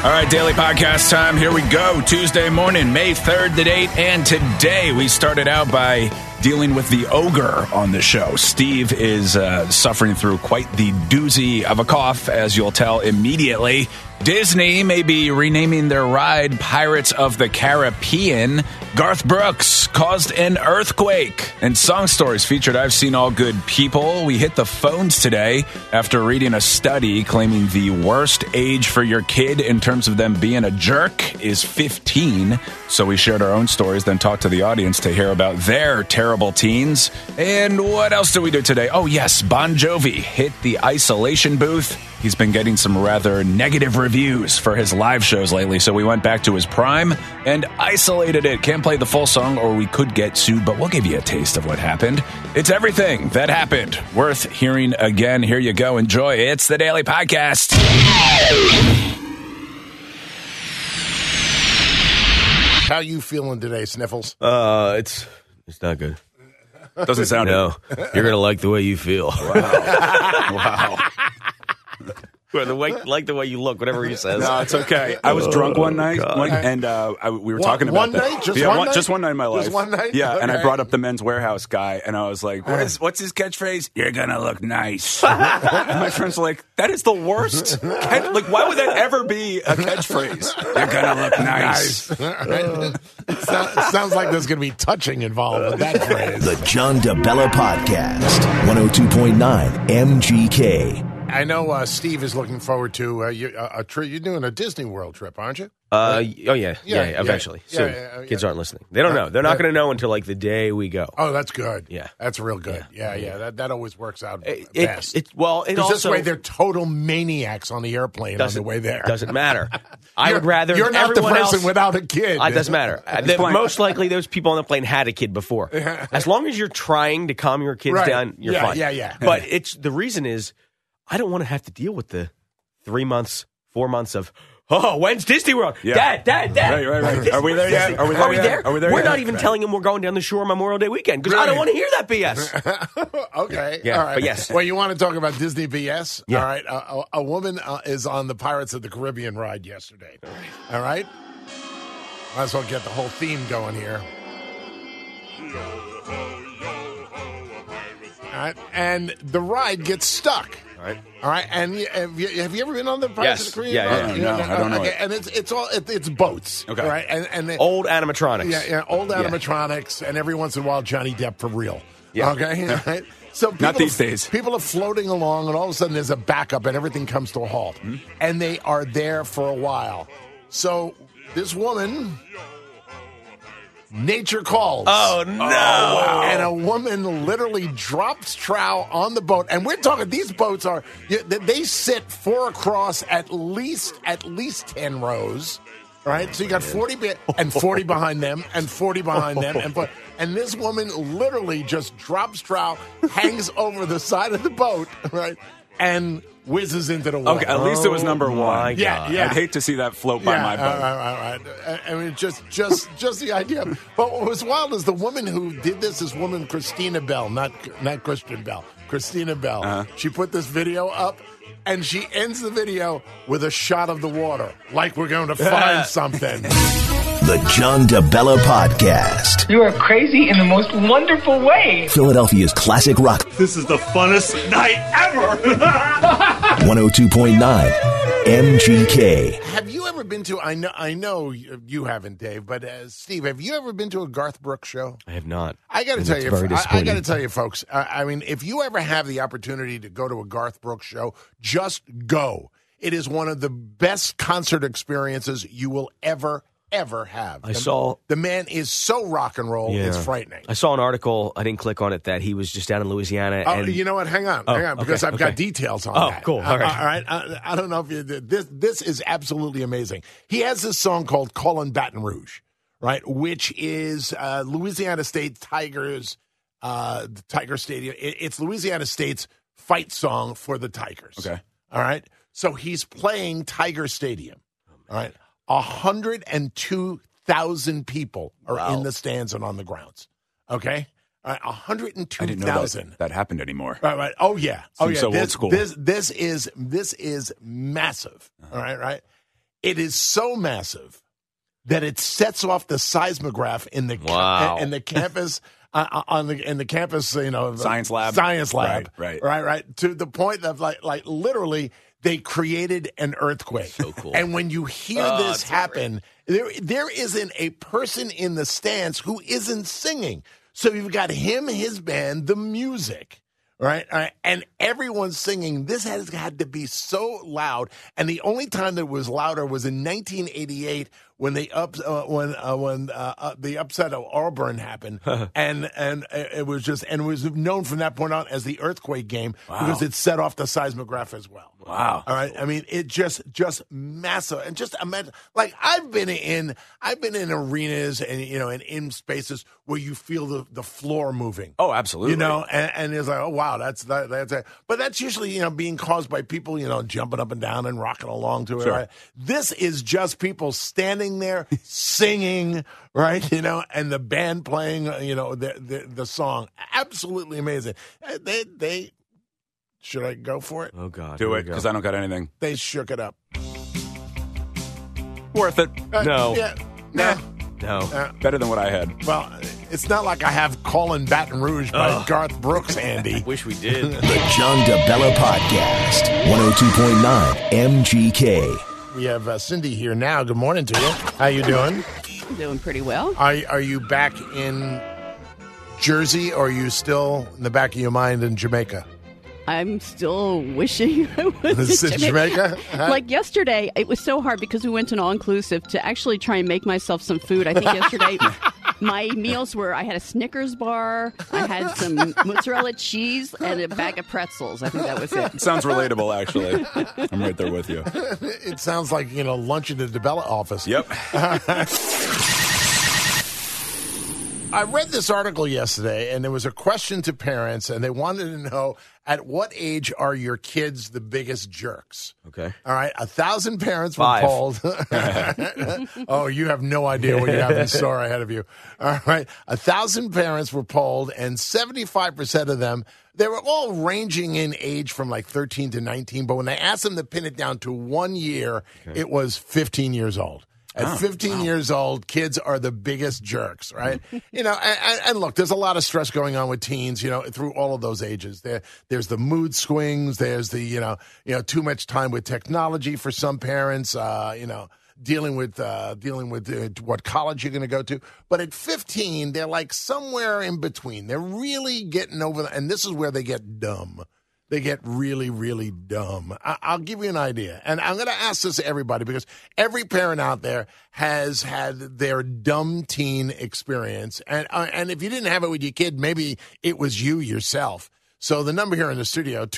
All right, daily podcast time. Here we go. Tuesday morning, May 3rd, the date. And today we started out by dealing with the ogre on the show. Steve is suffering through quite the doozy of a cough, as you'll tell immediately. Disney may be renaming their ride Pirates of the Caribbean. Garth Brooks caused an earthquake. And Song Stories featured I've Seen All Good People. We hit the phones today after reading a study claiming the worst age for your kid in terms of them being a jerk is 15. So we shared our own stories, then talked to the audience to hear about their terrible teens. And what else did we do today? Oh, yes, Bon Jovi hit the isolation booth. He's been getting some rather negative reviews for his live shows lately, so we went back to his prime and isolated it. Can't play the full song or we could get sued, but we'll give you a taste of what happened. It's everything that happened. Worth hearing again. Here you go. Enjoy. It's the Daily Podcast. How you feeling today, Sniffles? It's not good. Doesn't sound No, you're gonna like the way you feel. Wow. Or the way you look, whatever he says. No, it's okay. I was drunk one night, and we were talking about one that. night? Just yeah, one night? Just one night in my life. Just one night? Yeah, Okay. and I brought up the Men's Warehouse guy, and I was like, what's his catchphrase? You're gonna look nice. And my friends were like, that is the worst. Like, why would that ever be a catchphrase? You're gonna look nice. It sounds like there's going to be touching involved with that phrase. The John DeBella Podcast, 102.9 MGK. I know Steve is looking forward to a trip. You're doing a Disney World trip, aren't you? Yeah, eventually. Soon. Kids aren't listening. They don't know. They're not going to know until like the day we go. Oh, that's good. Yeah. That's real good. Yeah. That always works out best. It Because also this way they're total maniacs on the airplane on the way there. Doesn't matter. I would rather You're not the everyone person else, without a kid. It doesn't matter. Most likely, those people on the plane had a kid before. As long as you're trying to calm your kids down, you're fine. Yeah. But the reason is, I don't want to have to deal with the 3 months, 4 months of, when's Disney World? Yeah. Dad. Right. Are we there yet? Are we there? We're not even telling him we're going down the shore Memorial Day weekend because I don't want to hear that BS. Okay. Yeah, All right. but yes. Well, you want to talk about Disney BS? Yeah. All right. A woman is on the Pirates of the Caribbean ride yesterday. All right. Might as well get the whole theme going here. All right. And the ride gets stuck. All right, and have you ever been on the Pirates of the Caribbean? Yeah. No, I don't know. Okay, and it's boats. Okay, right, and they, Old animatronics. Yeah, old animatronics, and every once in a while Johnny Depp for real. Yeah. Okay, all right. So Not these days. People are floating along, and all of a sudden there's a backup, and everything comes to a halt, and they are there for a while. So this woman. Nature calls. Oh, no. And a woman literally drops trow on the boat. And we're talking, these boats are, they sit 4 across at least 10 rows. Right? So you got 40 and 40 behind them and 40 behind them. And this woman literally just drops trow, hangs over the side of the boat, right? And whizzes into the water. Okay, at least it was number one. Yeah. I'd hate to see that float by my boat. Right. I mean, just the idea. But what was wild is the woman who did this is woman Christina Bell, not Christian Bell. Christina Bell. Uh-huh. She put this video up, and she ends the video with a shot of the water, like we're going to find something. The John DeBella Podcast. You are crazy in the most wonderful way. Philadelphia's classic rock. This is the funnest night ever. 102.9 MGK. Have you ever been to? I know you haven't, Dave, but Steve, have you ever been to a Garth Brooks show? I have not. I got to tell you, very I got to tell you, folks. I mean, if you ever have the opportunity to go to a Garth Brooks show, just go. It is one of the best concert experiences you will ever have. The man is so rock and roll, it's frightening. I saw an article, I didn't click on it, that he was just down in Louisiana. Oh, and you know what? Hang on, because I've got details on that. Oh, cool. All right. I don't know if you this is absolutely amazing. He has this song called "Callin' Baton Rouge," right? Which is Louisiana State Tigers, the Tiger Stadium. It's Louisiana State's fight song for the Tigers. Okay. All right. So he's playing Tiger Stadium. All right. 102,000 people are in the stands and on the grounds. Okay? All right, 102,000. I didn't know that happened anymore. Right. Oh, yeah. Seems so old school. This is massive. All right. It is so massive that it sets off the seismograph in the Wow. in the campus in the campus, Science lab. Right. To the point of like literally they created an earthquake. So cool. And when you hear this happen, there isn't a person in the stands who isn't singing. So you've got him, his band, the music. Right, and everyone's singing. This has had to be so loud, and the only time that it was louder was in 1988 when the upset of Auburn happened, and it was known from that point on as the earthquake game because it set off the seismograph as well. Wow! All right, I mean it just massive, and just imagine like I've been in arenas and in spaces where you feel the floor moving. Oh, absolutely. And it's like, oh wow, that's it. But that's usually being caused by people jumping up and down and rocking along to it. Sure. Right? This is just people standing there singing, right? And the band playing, the song. Absolutely amazing. They should I go for it? Oh God, Do it because I don't got anything. They shook it up. Worth it. No. Yeah. No. Better than what I had. Well, it's not like I have Callin' Baton Rouge by Garth Brooks, Andy. Wish we did. The John DeBella Podcast, 102.9 MGK. We have Cindy here now. Good morning to you. How you doing? I'm doing pretty well. Are you back in Jersey, or are you still in the back of your mind in Jamaica? I'm still wishing I was in Jamaica? Like yesterday, it was so hard because we went to an all-inclusive to actually try and make myself some food. I think yesterday my meals were, I had a Snickers bar, I had some mozzarella cheese, and a bag of pretzels. I think that was it. Sounds relatable, actually. I'm right there with you. It sounds like, lunch in the DeBella office. Yep. I read this article yesterday, and there was a question to parents, and they wanted to know, at what age are your kids the biggest jerks? Okay. All right, 1,000 parents were 5. polled. Oh, you have no idea what you have in store ahead of you. All right, 1,000 parents were polled, and 75% of them, they were all ranging in age from like 13 to 19, but when they asked them to pin it down to 1 year, it was 15 years old. At 15 years old, kids are the biggest jerks, right? And look, there's a lot of stress going on with teens, through all of those ages. There's the mood swings. There's the, too much time with technology for some parents, dealing with what college you're going to go to. But at 15, they're like somewhere in between. They're really getting over, and this is where they get dumb. They get really, really dumb. I'll give you an idea. And I'm going to ask this to everybody because every parent out there has had their dumb teen experience. And if you didn't have it with your kid, maybe it was you yourself. So the number here in the studio,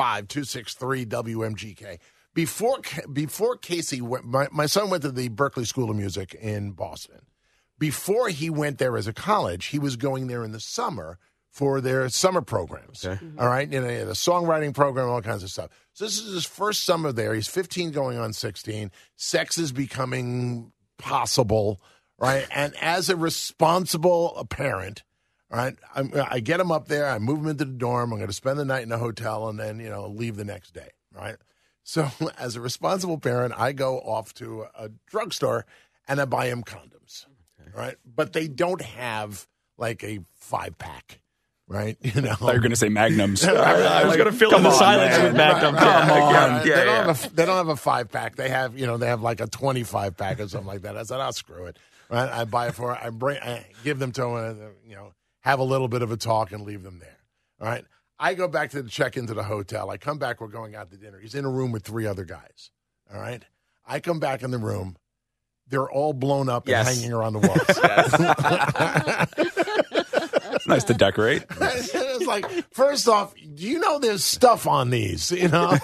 215-263-WMGK. Before Casey went, my son went to the Berklee School of Music in Boston. Before he went there as a college, he was going there in the summer for their summer programs. Okay. All right. The songwriting program, all kinds of stuff. So this is his first summer there. He's 15 going on 16. Sex is becoming possible, right? And as a responsible parent, right, I get him up there. I move him into the dorm. I'm going to spend the night in a hotel and then, leave the next day, right? So as a responsible parent, I go off to a drugstore and I buy him condoms, right? But they don't have like a 5-pack. Right, I thought you were going to say Magnums. I was going to fill in the silence with Magnums. Come on, Yeah. They don't have a 5-pack. They have, they have like a 25-pack or something like that. I said, I'll screw it. Right, I buy it for. I give them to them, have a little bit of a talk and leave them there. All right, I go back to check into the hotel. I come back. We're going out to dinner. He's in a room with 3 other guys. All right, I come back in the room. They're all blown up and hanging around the walls. It's nice to decorate. It's like, first off, do you know there's stuff on these? You guys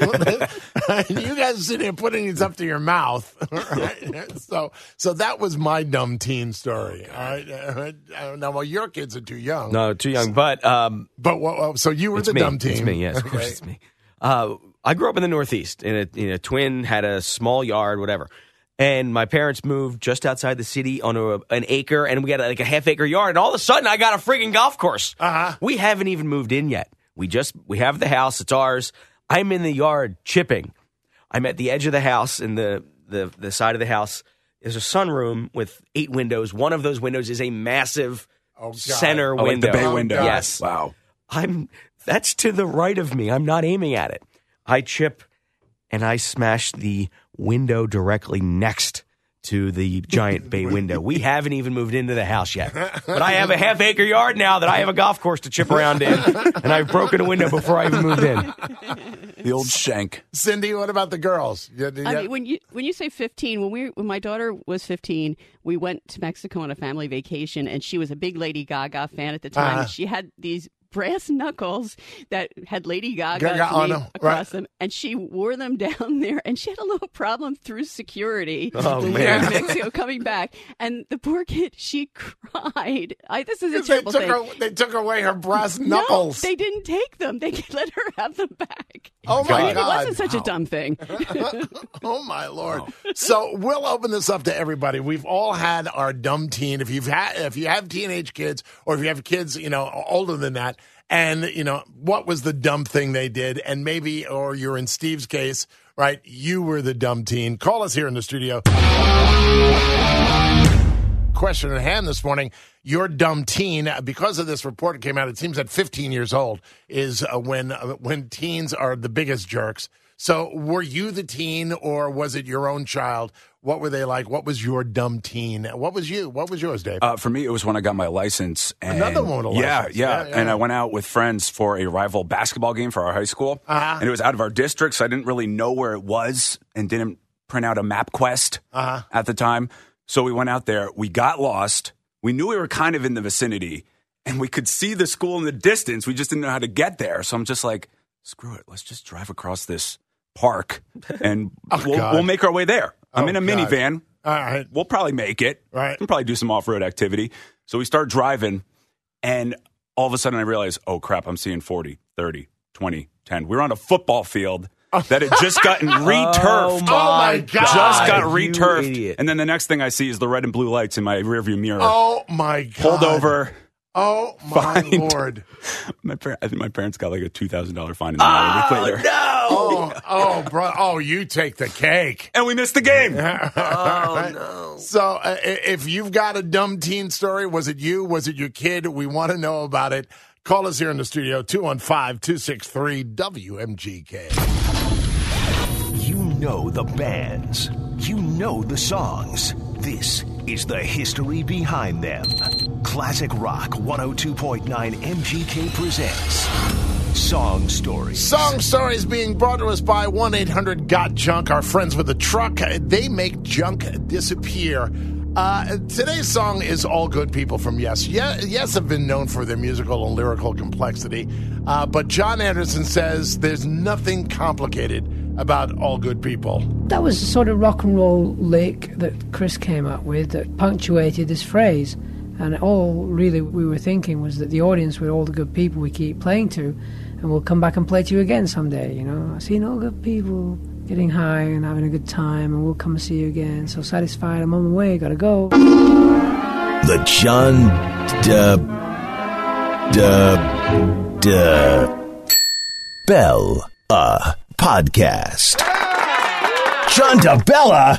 are sitting here putting these up to your mouth. Right? So that was my dumb teen story. All right. Now, well, your kids are too young. No, too young. But so you were the dumb teen. It's me. Yes, of course, it's me. I grew up in the Northeast in a twin, had a small yard, whatever. And my parents moved just outside the city on an acre, and we had like a half-acre yard. And all of a sudden, I got a freaking golf course. Uh-huh. We haven't even moved in yet. We have the house. It's ours. I'm in the yard chipping. I'm at the edge of the house, and the the side of the house. There's a sunroom with 8 windows. One of those windows is a massive center window. Like the bay window. Yes. Wow. That's to the right of me. I'm not aiming at it. I chip and I smash the window directly next to the giant bay window. We haven't even moved into the house yet. But I have a half-acre yard now that I have a golf course to chip around in, and I've broken a window before I even moved in. The old shank. Cindy, what about the girls? I mean, when you say 15, when my daughter was 15, we went to Mexico on a family vacation, and she was a big Lady Gaga fan at the time. She had these brass knuckles that had Lady Gaga across them, and she wore them down there, and she had a little problem through security when we were in Mexico coming back, and the poor kid, she cried. This is a terrible thing. They took away her brass knuckles. No, they didn't take them. They let her have them back. Oh, my God. It wasn't such a dumb thing. Oh, my Lord. So we'll open this up to everybody. We've all had our dumb teen. If you have teenage kids, or if you have kids, older than that, and, what was the dumb thing they did? And maybe, or you're in Steve's case, right, you were the dumb teen. Call us here in the studio. Question at hand this morning. Your dumb teen, because of this report that came out, it seems at 15 years old is when teens are the biggest jerks. So were you the teen, or was it your own child? What were they like? What was your dumb teen? What was you? What was yours, Dave? For me, it was when I got my license. And another one with a license. Yeah. And I went out with friends for a rival basketball game for our high school. And it was out of our district, so I didn't really know where it was and didn't print out a MapQuest at the time. So we went out there. We got lost. We knew we were kind of in the vicinity, and we could see the school in the distance. We just didn't know how to get there. So I'm just like, screw it. Let's just drive across this park, and we'll make our way there. I'm in a minivan. All right. We'll probably make it. Right. We'll probably do some off-road activity. So we start driving, and all of a sudden I realize, oh, crap, I'm seeing 40, 30, 20, 10. We're on a football field that had just gotten re-turfed. Oh, my God. Just got You re-turfed. idiot. And then the next thing I see is the red and blue lights in my rearview mirror. Oh, my God. Pulled over. Oh, my Fined. Lord. I think my parents got like a $2,000 fine in the matter. No! Bro. Oh, you take the cake. And we missed the game. Oh, no. So if you've got a dumb teen story, was it you? Was it your kid? We want to know about it. Call us here in the studio, 215-263-WMGK. You know the bands. You know the songs. This is the history behind them. Classic Rock 102.9 MGK presents Song Stories. Song Stories being brought to us by 1-800-GOT-JUNK, our friends with the truck. They make junk disappear. Today's song is All Good People from Yes. Yes have been known for their musical and lyrical complexity, but John Anderson says there's nothing complicated about All Good People. That was the sort of rock and roll lick that Chris came up with that punctuated this phrase. And all really we were thinking was that the audience were all the good people we keep playing to, and we'll come back and play to you again someday, I've seen all good people getting high and having a good time, and we'll come and see you again. So satisfied, I'm on my way, gotta go. The John Bell podcast. John DeBella.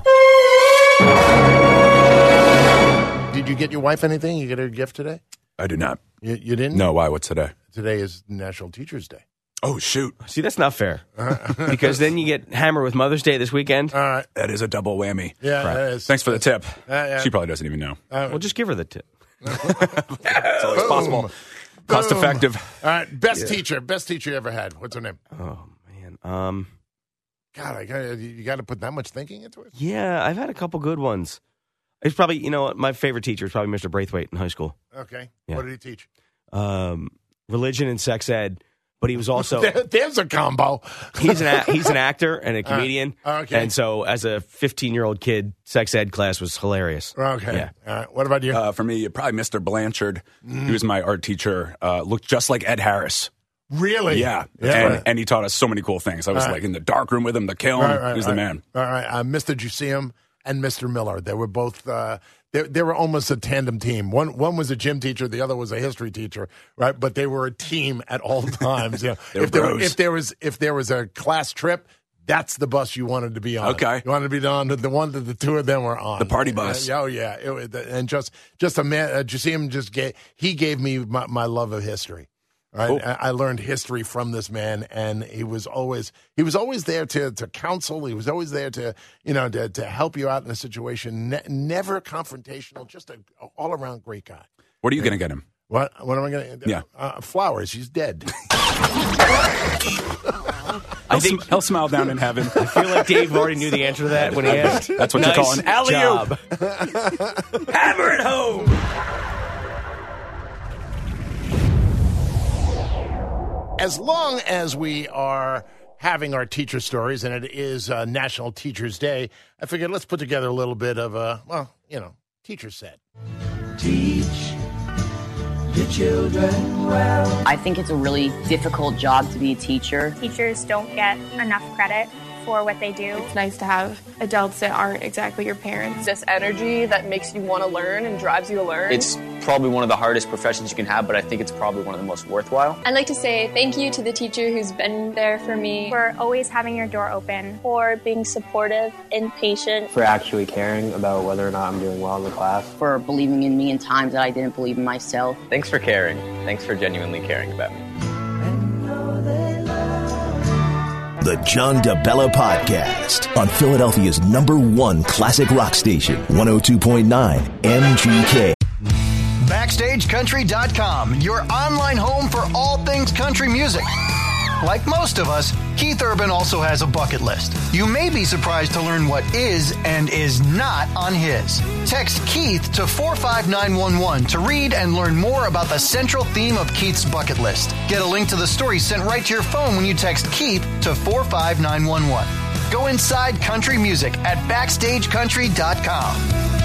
Did you get your wife anything? You get her a gift today? I did not. You didn't? No, why? What's today? Today is National Teachers Day. Oh, shoot. See, that's not fair. Because then you get hammered with Mother's Day this weekend. All right. That is a double whammy. Yeah, Crap. that is. Thanks for the tip. Yeah. She probably doesn't even know. Well, just give her the tip. It's always possible. Cost effective. All right. Best teacher you ever had. What's her name? Oh, man. God, you got to put that much thinking into it? Yeah, I've had a couple good ones. It's probably, my favorite teacher is probably Mr. Braithwaite in high school. Okay. Yeah. What did he teach? Religion and sex ed, but he was also... There's a combo. He's an actor and a comedian. Okay. And so as a 15-year-old kid, sex ed class was hilarious. Okay. Yeah. All right. What about you? For me, probably Mr. Blanchard. He was my art teacher. Looked just like Ed Harris. Really? Yeah. And he taught us so many cool things. I was like in the dark room with him, the kiln. He was the man. All right. Mr. Juseum and Mr. Miller. They were both... They were almost a tandem team. One was a gym teacher, the other was a history teacher, right? But they were a team at all times. If there was a class trip, That's the bus you wanted to be on. Okay. You wanted to be on the one that the two of them were on. The party bus. Oh, yeah. And just a man, you see him he gave me my love of history. Right? Cool. I learned history from this man, and he was always there to counsel. He was always there to help you out in a situation. Never confrontational, just an all-around great guy. What are you going to get him? What am I going to? Yeah. Flowers. He's dead. I think he'll smile down in heaven. I feel like Dave already knew the answer to that when he asked. That's what you're calling alley-oop. Hammer it home. As long as we are having our teacher stories, and it is National Teachers Day, I figured let's put together a little bit of a teacher set. Teach the children well. I think it's a really difficult job to be a teacher. Teachers don't get enough credit for what they do. It's nice to have adults that aren't exactly your parents. This energy that makes you want to learn and drives you to learn. It's probably one of the hardest professions you can have, but I think it's probably one of the most worthwhile. I'd like to say thank you to the teacher who's been there for me. For always having your door open. For being supportive and patient. For actually caring about whether or not I'm doing well in the class. For believing in me in times that I didn't believe in myself. Thanks for caring. Thanks for genuinely caring about me. The John DeBella Podcast on Philadelphia's #1 classic rock station, 102.9 MGK. BackstageCountry.com, your online home for all things country music. Like most of us, Keith Urban also has a bucket list. You may be surprised to learn what is and is not on his. Text Keith to 45911 to read and learn more about the central theme of Keith's bucket list. Get a link to the story sent right to your phone when you text Keith to 45911. Go inside country music at BackstageCountry.com.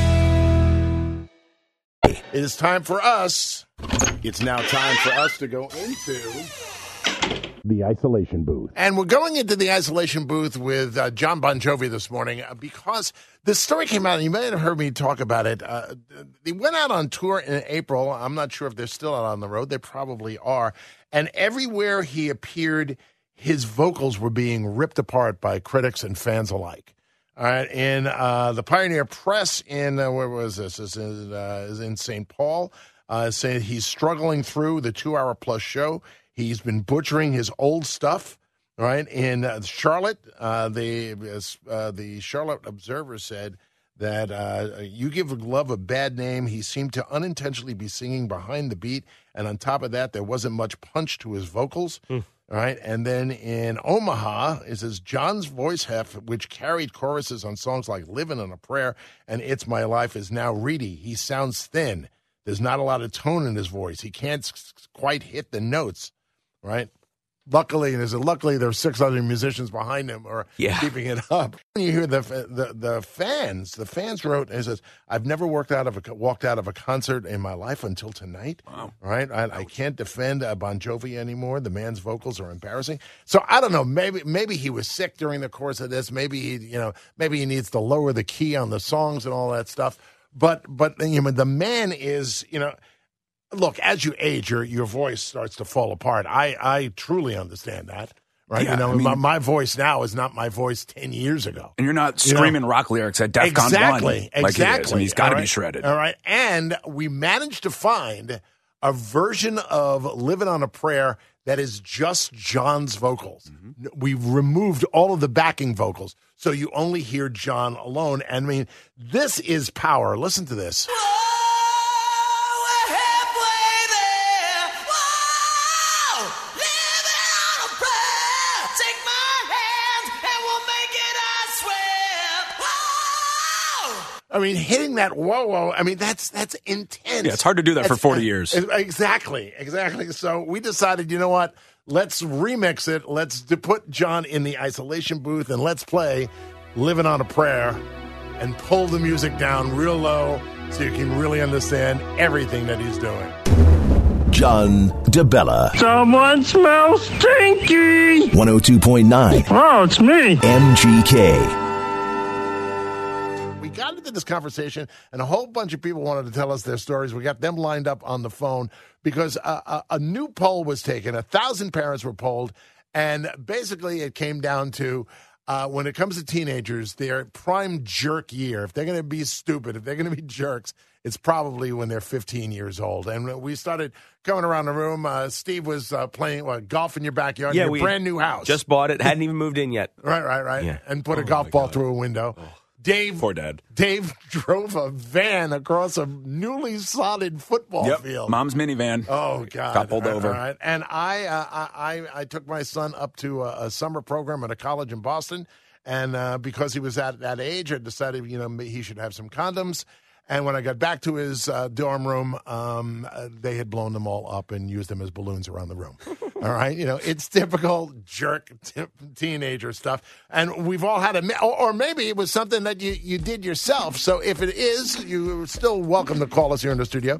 It is time for us. It's now time for us to go into the isolation booth. And we're going into the isolation booth with John Bon Jovi this morning because this story came out, and you may have heard me talk about it. They went out on tour in April. I'm not sure if they're still out on the road. They probably are. And everywhere he appeared, his vocals were being ripped apart by critics and fans alike. All right, in the Pioneer Press in, where was this? This is in St. Paul, saying he's struggling through the 2-hour-plus show. He's been butchering his old stuff, right? In Charlotte, the Charlotte Observer said that you give Love a bad name. He seemed to unintentionally be singing behind the beat, and on top of that, there wasn't much punch to his vocals. All right, and then in Omaha, it says John's voice heft, which carried choruses on songs like Livin' on a Prayer and It's My Life, is now reedy. He sounds thin. There's not a lot of tone in his voice. He can't quite hit the notes. Right? Luckily, there's 600 musicians behind him or keeping it up. When you hear the fans wrote, it says, "I've never walked out of a concert in my life until tonight." Wow. Right? I can't defend Bon Jovi anymore. The man's vocals are embarrassing. So I don't know. Maybe he was sick during the course of this. Maybe he needs to lower the key on the songs and all that stuff. But the man is, look, as you age, your voice starts to fall apart. I truly understand that, right? Yeah, my voice now is not my voice 10 years ago. And you're not screaming rock lyrics at DEF CON 1 like he is. And he's got to be shredded. All right, and we managed to find a version of Livin' on a Prayer that is just John's vocals. Mm-hmm. We've removed all of the backing vocals, so you only hear John alone. And this is power. Listen to this. Hitting that whoa, that's intense. Yeah, it's hard to do that for 40 years. Exactly. So we decided, you know what? Let's remix it. Let's put John in the isolation booth and let's play Livin' on a Prayer and pull the music down real low so you can really understand everything that he's doing. John DeBella. Someone smells stinky. 102.9. Oh, it's me. MGK. We got into this conversation, and a whole bunch of people wanted to tell us their stories. We got them lined up on the phone because a new poll was taken. 1,000 parents were polled, And basically it came down to when it comes to teenagers, their prime jerk year, if they're going to be stupid, if they're going to be jerks, it's probably when they're 15 years old. And we started coming around the room. Steve was playing golf in your backyard in your brand new house. Just bought it. Hadn't even moved in yet. Right. Yeah. And put a golf ball through a window. Dave, poor Dad. Dave drove a van across a newly sodded football field. Mom's minivan. Oh God! Got pulled over. All right. And I took my son up to a summer program at a college in Boston, and because he was at that age, I decided he should have some condoms. And when I got back to his dorm room, they had blown them all up and used them as balloons around the room. All right? It's typical jerk teenager stuff. And we've all had or maybe it was something that you did yourself. So if it is, you're still welcome to call us here in the studio.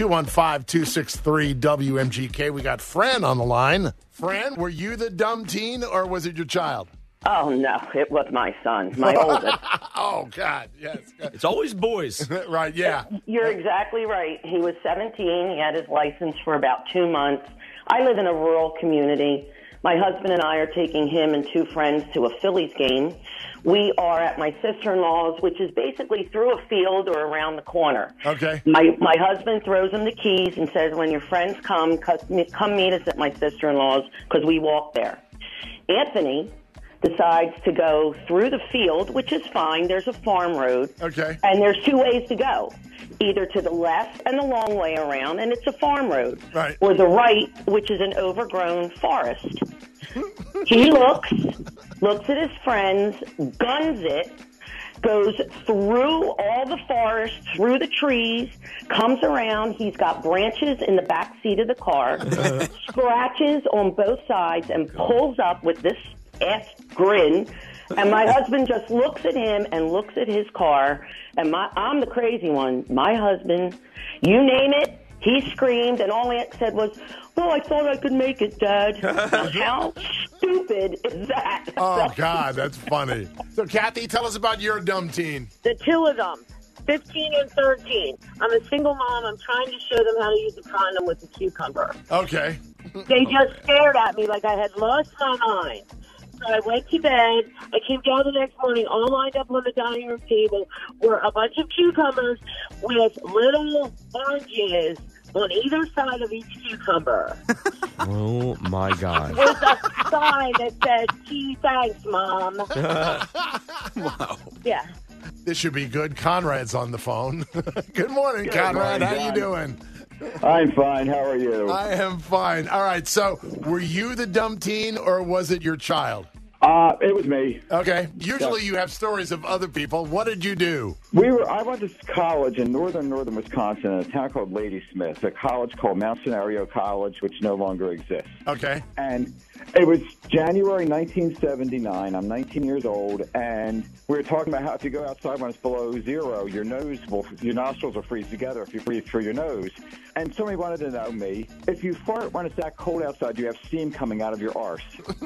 215-263-WMGK. We got Fran on the line. Fran, were you the dumb teen or was it your child? Oh, no, it was my son, my oldest. Oh, God, yes. It's always boys. Right, yeah. You're exactly right. He was 17. He had his license for about 2 months. I live in a rural community. My husband and I are taking him and 2 friends to a Phillies game. We are at my sister-in-law's, which is basically through a field or around the corner. Okay. My husband throws him the keys and says, when your friends come meet us at my sister-in-law's, because we walk there. Anthony decides to go through the field, which is fine. There's a farm road. Okay. And there's 2 ways to go, either to the left and the long way around, and it's a farm road, right, or the right, which is an overgrown forest. He looks at his friends, guns it, goes through all the forest, through the trees, comes around. He's got branches in the back seat of the car, scratches on both sides, and pulls up with this ass grin, and my husband just looks at him and looks at his car, and I'm the crazy one. My husband, you name it, he screamed, and all Aunt said was, well, I thought I could make it, Dad. Now, how stupid is that? Oh, God, that's funny. So, Kathy, tell us about your dumb teen. The 2 of them, 15 and 13. I'm a single mom. I'm trying to show them how to use a condom with a cucumber. Okay. They just stared at me like I had lost my mind. So I went to bed. I came down the next morning, all lined up on the dining room table were a bunch of cucumbers with little oranges on either side of each cucumber. Oh, my God. With a sign that said, gee, thanks, Mom. Wow. Yeah. This should be good. Conrad's on the phone. Good morning, Conrad. Morning, how you doing? I'm fine. How are you? I am fine. All right. So, were you the dumb teen, or was it your child? It was me. Okay. Usually, you have stories of other people. What did you do? I went to college in northern Wisconsin in a town called Ladysmith, a college called Mount Scenario College, which no longer exists. Okay. And it was January 1979. I'm 19 years old, and we were talking about how if you go outside when it's below zero, your nostrils will freeze together if you breathe through your nose. And somebody wanted to know me, if you fart when it's that cold outside, do you have steam coming out of your arse?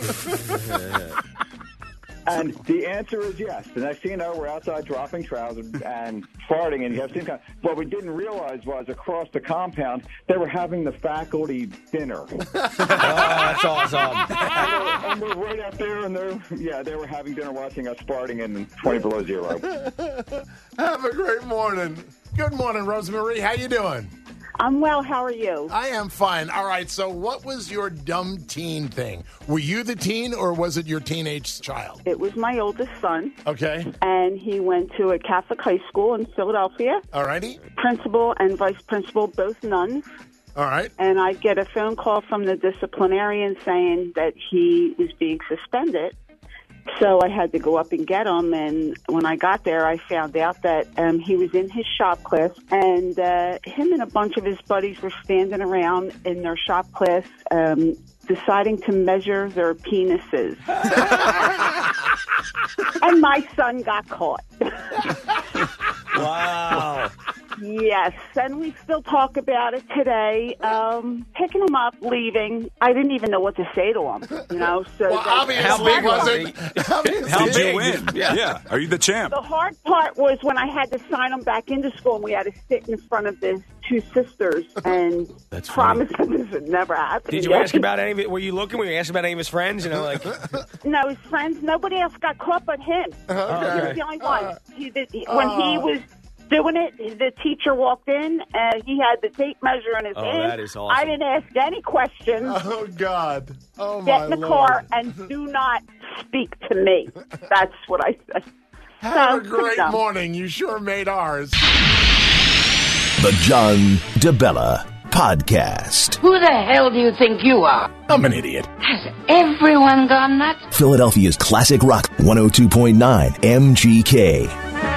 And the answer is yes. The next thing you know, we're outside dropping trousers and farting, and you have steam coming. What we didn't realize was across the compound, they were having the faculty dinner. Oh, that's awesome. And we're right out there, and they were having dinner watching us farting in 20 below zero. Have a great morning. Good morning, Rosemarie. How you doing? I'm well. How are you? I am fine. All right. So what was your dumb teen thing? Were you the teen, or was it your teenage child? It was my oldest son. Okay. And he went to a Catholic high school in Philadelphia. All righty. Principal and vice principal, both nuns. All right. And I get a phone call from the disciplinarian saying that he was being suspended. So I had to go up and get him, and when I got there, I found out that he was in his shop class, and him and a bunch of his buddies were standing around in their shop class deciding to measure their penises. And my son got caught. Wow. Yes, and we still talk about it today. Picking him up, leaving. I didn't even know what to say to him. So well, how big was it? How did you win? Yeah. Are you the champ? The hard part was when I had to sign him back into school, and we had to sit in front of the two sisters and promised him this would never happen. Did you ask about any of it? Were you looking? Were you asking about any of his friends? You know, like no, his friends. Nobody else got caught but him. Okay. He was the only one. When he was doing it, the teacher walked in and he had the tape measure in his hand. That is awesome. I didn't ask any questions. Oh, God. Oh, Get my in the Lord. car and do not speak to me. That's what I said. Have a great morning. You sure made ours. The John DeBella Podcast. Who the hell do you think you are? I'm an idiot. Has everyone gone nuts? Philadelphia's classic rock 102.9 MGK.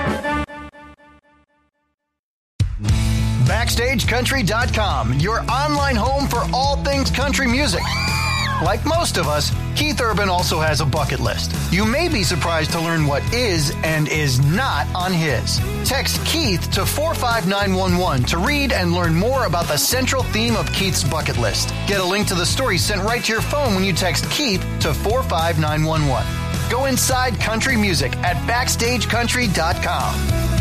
BackstageCountry.com, your online home for all things country music. Like most of us, Keith Urban also has a bucket list. You may be surprised to learn what is and is not on his. Text Keith to 45911 to read and learn more about the central theme of Keith's bucket list. Get a link to the story sent right to your phone when you text Keith to 45911. Go inside country music at BackstageCountry.com.